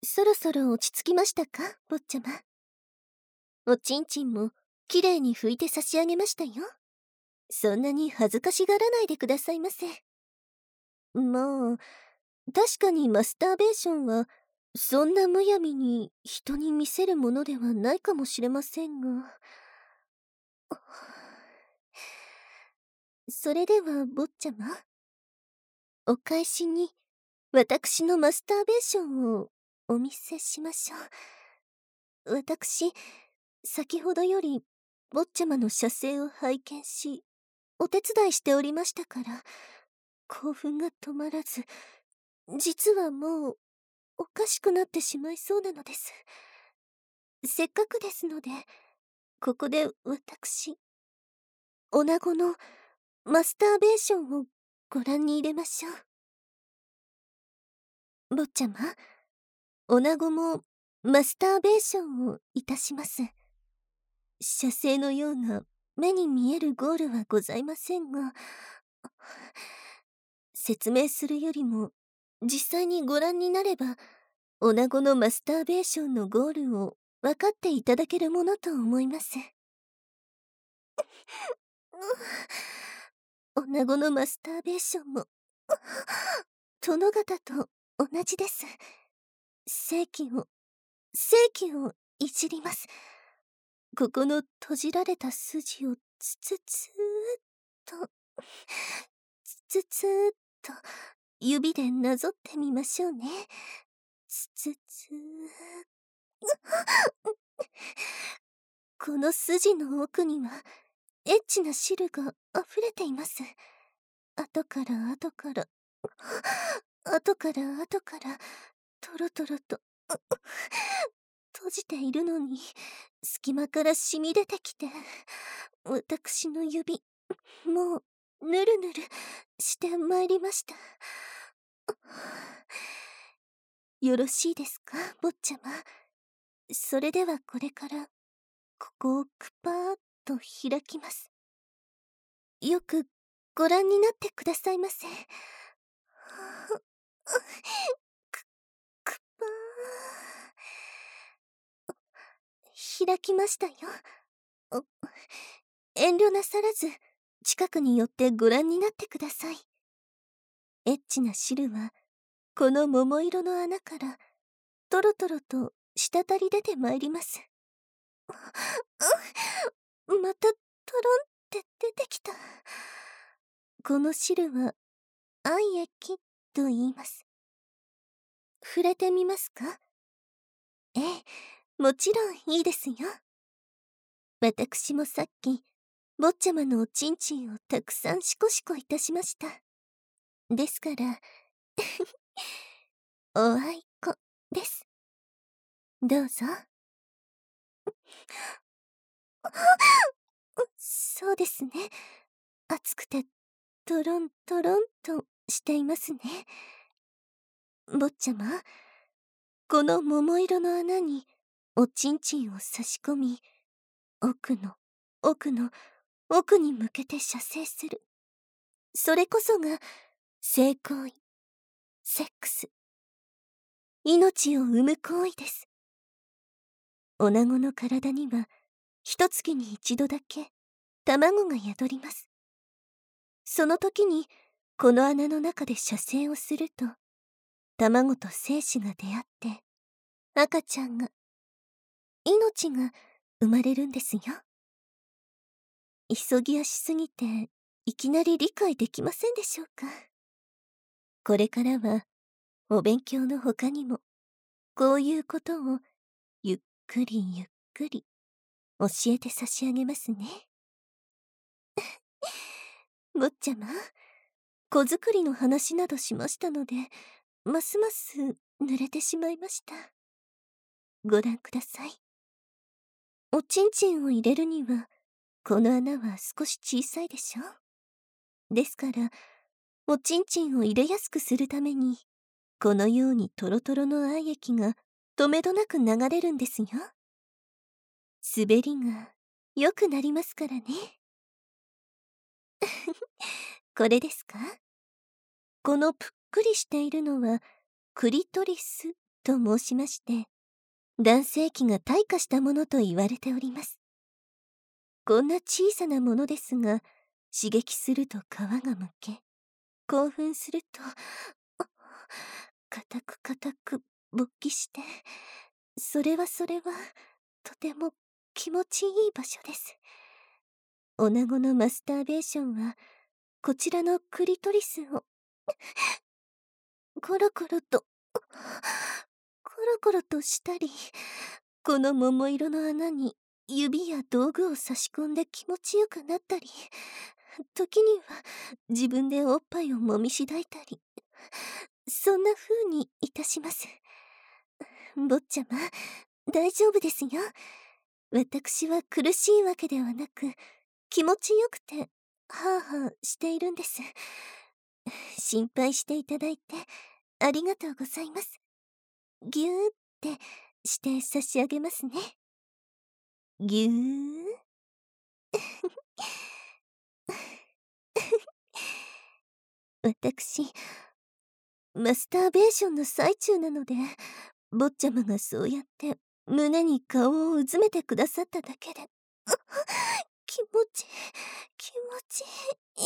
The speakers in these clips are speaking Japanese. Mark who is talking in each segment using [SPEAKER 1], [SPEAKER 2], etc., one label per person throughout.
[SPEAKER 1] そろそろ落ち着きましたか、坊ちゃま。おちんちんもきれいに拭いて差し上げましたよ。そんなに恥ずかしがらないでくださいませ。まあ、確かにマスターベーションは、そんなむやみに人に見せるものではないかもしれませんが。それでは、坊ちゃま。お返しに、私のマスターベーションをお見せしましょう。私、先ほどより、坊ちゃまの写生を拝見し、お手伝いしておりましたから、興奮が止まらず、実はもう、おかしくなってしまいそうなのです。せっかくですので、ここで私、女子のマスターベーションをご覧に入れましょう。坊ちゃま、女子もマスターベーションをいたします。写生のような目に見えるゴールはございませんが、説明するよりも実際にご覧になれば、女子のマスターベーションのゴールを分かっていただけるものと思います。女子のマスターベーションも殿方と同じです。正気をいじります。ここの閉じられた筋をつつつーっとつつつーっと指でなぞってみましょうね。つつつー。この筋の奥にはエッチな汁が溢れています。後から後からトロトロと閉じているのに隙間から染み出てきて、私の指もうぬるぬるしてまいりました。よろしいですか、坊ちゃま。それではこれからここをくぱーっと開きます。よくご覧になってくださいませ。くぱー。開きましたよ。遠慮なさらず近くに寄ってご覧になってください。エッチな汁はこの桃色の穴からトロトロと滴り出てまいります。またトロンって出てきた。この汁は愛液と言います。触れてみますか？ええ、もちろんいいですよ。私もさっき坊ちゃまのおちんちんをたくさんシコシコいたしました。ですからおあいこです。どうぞ。そうですね。熱くてトロントロンとしていますね。坊ちゃま、この桃色の穴におちんちんを差し込み、奥の奥の奥に向けて射精する。それこそが性行為、セックス、命を生む行為です。女子の体には一月に一度だけ卵が宿ります。その時にこの穴の中で射精をすると、卵と精子が出会って赤ちゃんが、命が生まれるんですよ。急ぎ足すぎていきなり理解できませんでしょうか。これからはお勉強の他にもこういうことをゆっくりゆっくり教えて差し上げますね。坊ちゃま、子作りの話などしましたので、ますます濡れてしまいました。ご覧ください。おちんちんを入れるにはこの穴は少し小さいでしょ。ですからおちんちんを入れやすくするために、このようにトロトロの愛液がとめどなく流れるんですよ。滑りが良くなりますからね。これですか？このぷっくりしているのはクリトリスと申しまして、男性器が退化したものと言われております。こんな小さなものですが、刺激すると皮がむけ、興奮すると、固く固く勃起して、それはとても気持ちいい場所です。女子のマスターベーションは、こちらのクリトリスを、コロコロとしたり、この桃色の穴に指や道具を差し込んで気持ちよくなったり、時には自分でおっぱいを揉みしだいたり、そんな風にいたします。坊ちゃま、大丈夫ですよ。私は苦しいわけではなく、気持ちよくて、はぁはぁしているんです。心配していただいて、ありがとうございます。ぎゅーってして差し上げますね。ぎゅー。私、マスターベーションの最中なので、坊ちゃまがそうやって胸に顔をうずめてくださっただけで、気持ちいい。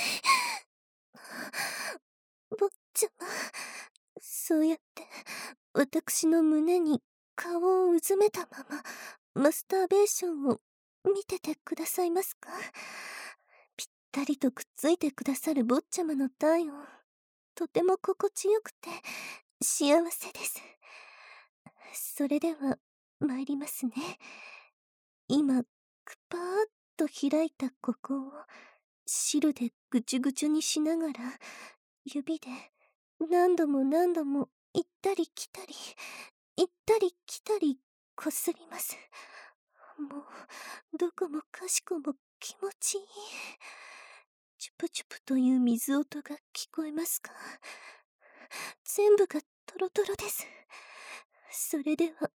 [SPEAKER 1] 坊ちゃま、そうやって私の胸に顔をうずめたままマスターベーションを見ててくださいますか？ぴったりとくっついてくださる坊ちゃまの体温、とても心地よくて幸せです。それでは参りますね。今、くぱーっと開いたここを汁でぐちゅぐちゅにしながら、指で何度も行ったり来たりこすります。もうどこもかしこも気持ちいい。チュプチュプという水音が聞こえますか？全部がトロトロです。それでは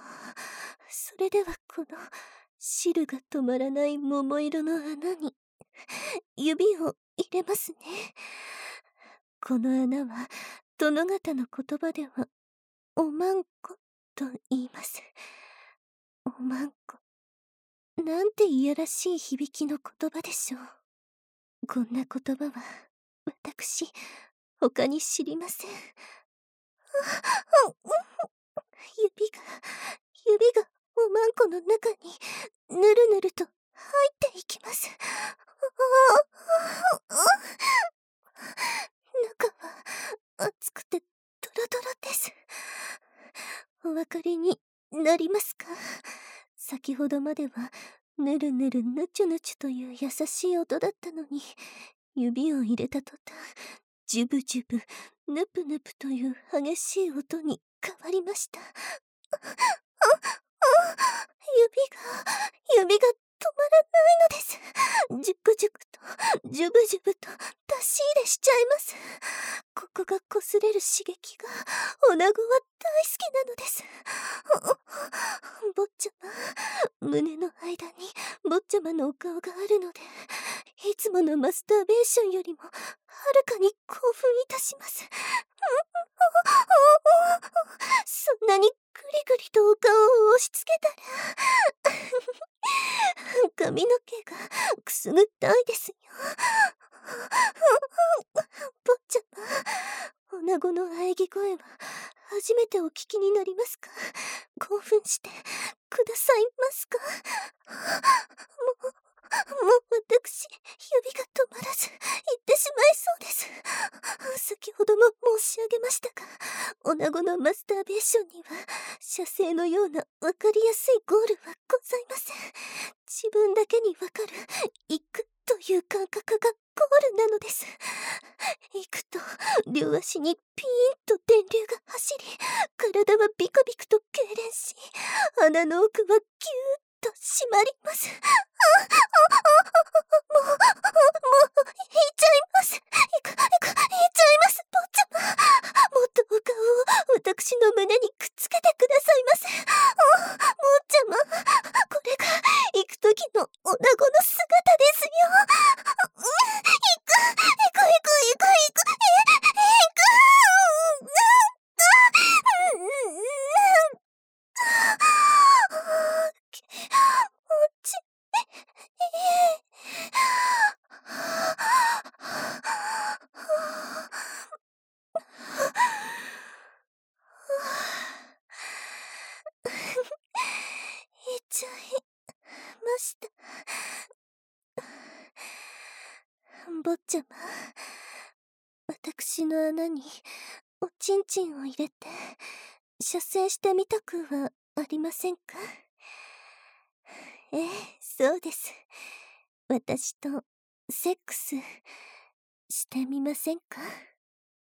[SPEAKER 1] この汁が止まらない桃色の穴に指を入れますね。この穴は殿方の言葉ではおまんこと言います。おまんこ、なんていやらしい響きの言葉でしょう。こんな言葉は私他に知りません。指がおまんこの中にぬるぬると入っていきます。中は熱くてドロドロです。お分かりになりますか？先ほどまではぬるぬるぬちゅぬちゅという優しい音だったのに、指を入れた途端、ジュブジュブ、ヌプヌプという激しい音に変わりました。指が止まらないのです。ジュクジュクと、ジュブジュブと出し入れしちゃいます。ここが擦れる刺激が、女子は大好きなのです。坊ちゃま、胸の間に坊ちゃまのお顔があるので、いつものマスターベーションよりもはるかに興奮いたします。そんなにグリグリとお顔を押し付けたら髪の毛がくすぐったいですよ。坊ちゃま、女子の喘ぎ声は初めてお聞きになりますか？興奮してくださいますか？もう私、指が止まらず、行ってしまいそうです。先ほども申し上げましたが、女子のマスターベーションには、射精のようなわかりやすいゴールはございません。自分だけにわかる、行くという感覚がゴールなのです。行くと、両足にピーンと電流が走り、体はビクビクと痙攣し、穴の奥はギューッと締まります。もう、引いちゃいます。引いちゃいます、坊ちゃま。もっとお顔を私の胸にくっつけてくださいませ。坊ちゃま、これが行く時の女子の姿ですよ。行く。 坊ちゃま、私の穴におちんちんを入れて射精してみたくはありませんか？ええ、そうです。私とセックスしてみませんか？